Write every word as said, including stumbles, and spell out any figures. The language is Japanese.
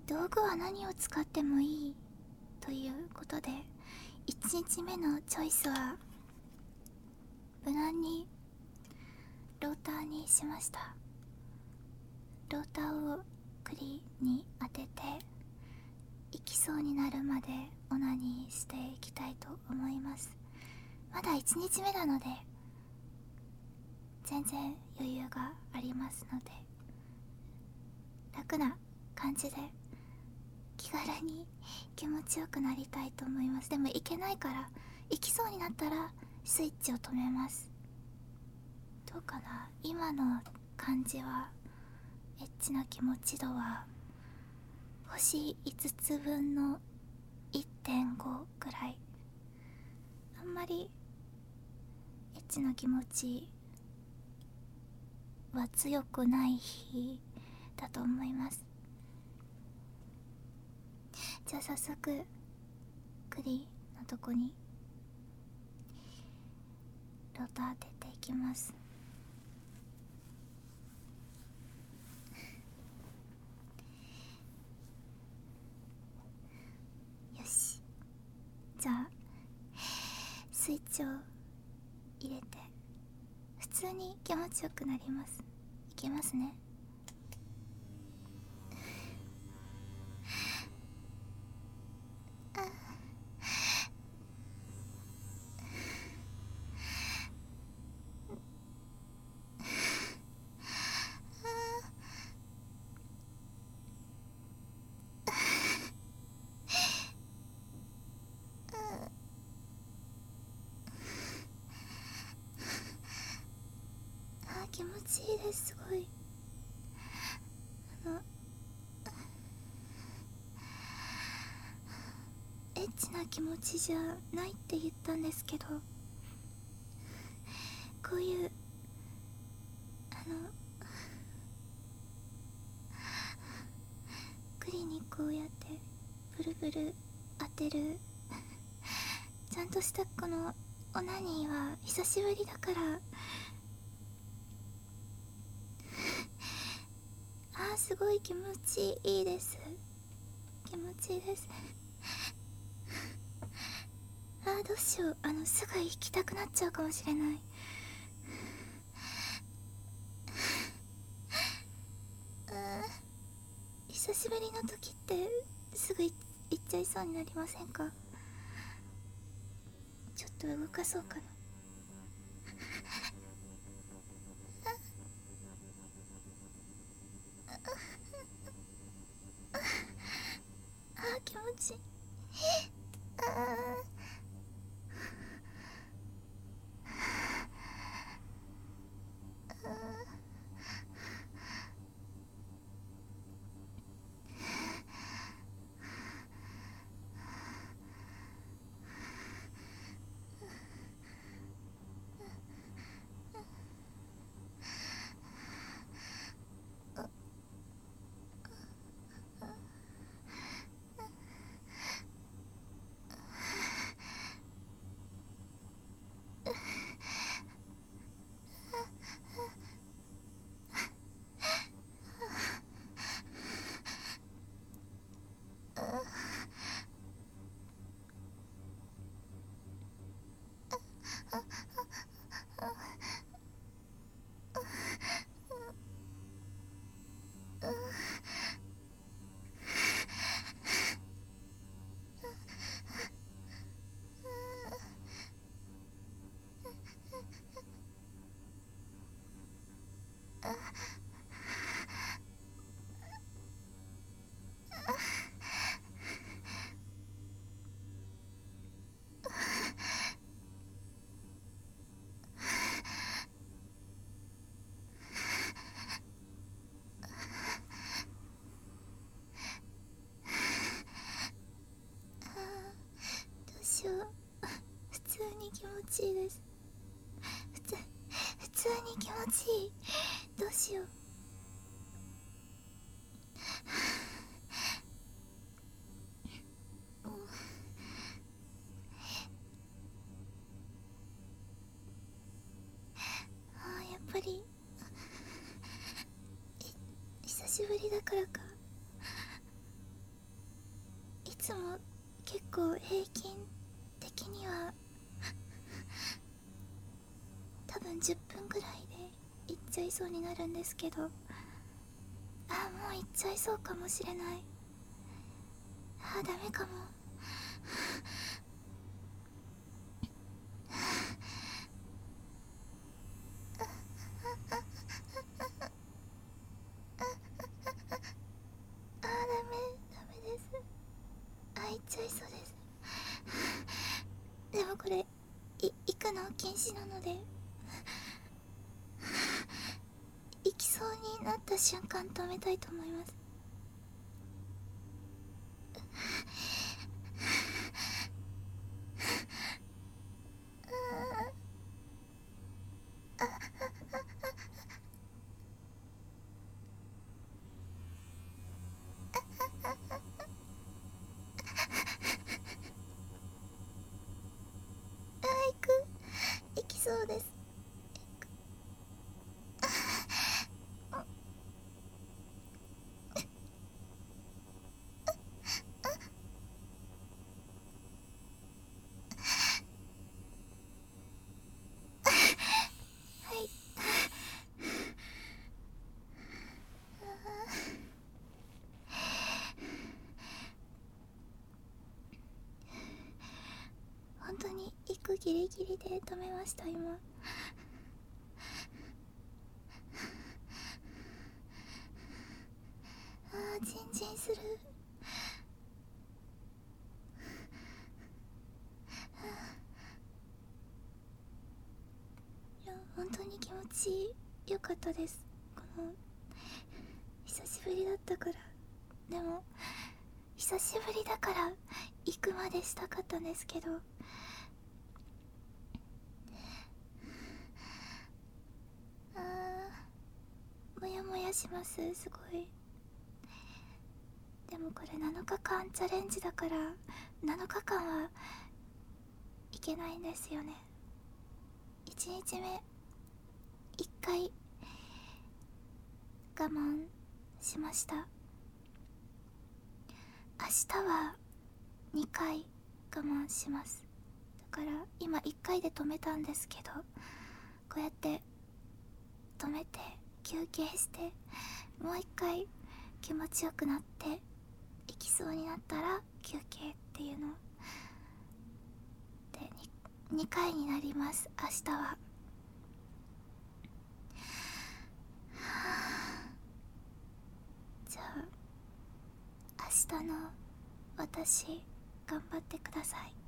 道具は何を使ってもいいということで、いちにちめのチョイスは無難にローターにしました。ローターを栗に当てて行きそうになるまでオナニーしていきたいと思います。まだいちにちめなので全然余裕がありますので、楽な感じで気軽に気持ちよくなりたいと思います。でも行けないから、行きそうになったらスイッチを止めます。どうかな、今の感じはエッチな気持ち度は星いつつぶんの いってんご くらい。あんまりエッチな気持ちは強くない日だと思います。じゃあ早速クリのとこにローター当てていきます。よし、じゃあスイッチを入れて普通に気持ちよくなります。いきますね。あー気持ちいいです。すごい、あのエッチな気持ちじゃないって言ったんですけど、こういうあのクリにこうやってブルブル当てるちゃんとしたこのオナニーは久しぶりだから、あーすごい気持ちいいです。気持ちいいですあーどうしよう、あのすぐ行きたくなっちゃうかもしれない。あー久しぶりの時ってすぐ行っちゃいそうになりませんか？ちょっと動かそうかな。あー気持ちいい。あーどうしよう、普通に気持ちいいです。普通普通に気持ちいい。どうしよう。あーやっぱり久しぶりだからか、 構平均的には多分じゅっぷんぐらいで行っちゃいそうになるんですけど、あ、もう行っちゃいそうかもしれない。あ、ダメかも。あ、ダメダメです。あ、行っちゃいそうです。でもこれい行くの禁止なので、行きそうになった瞬間止めたいと思います。あ、行く、行きそうです。はい。本当に行くギリギリで止めました今。あー、ジンジンする。いや、本当に気持ちよかったです。この久しぶりだったから。でも久しぶりだから行くまでしたかったんですけど、あー、もやもやします、すごい。でもこれなのかかんチャレンジだからなのかかんはいけないんですよね。いちにちめいっかい我慢しました。明日はにかい我慢します。だから今いっかいで止めたんですけど、こうやって止めて休憩してもういっかい気持ちよくなって行きそうになったら休憩っていうので 2, にかいになります、明日は。はあ、じゃあ明日の私頑張ってください。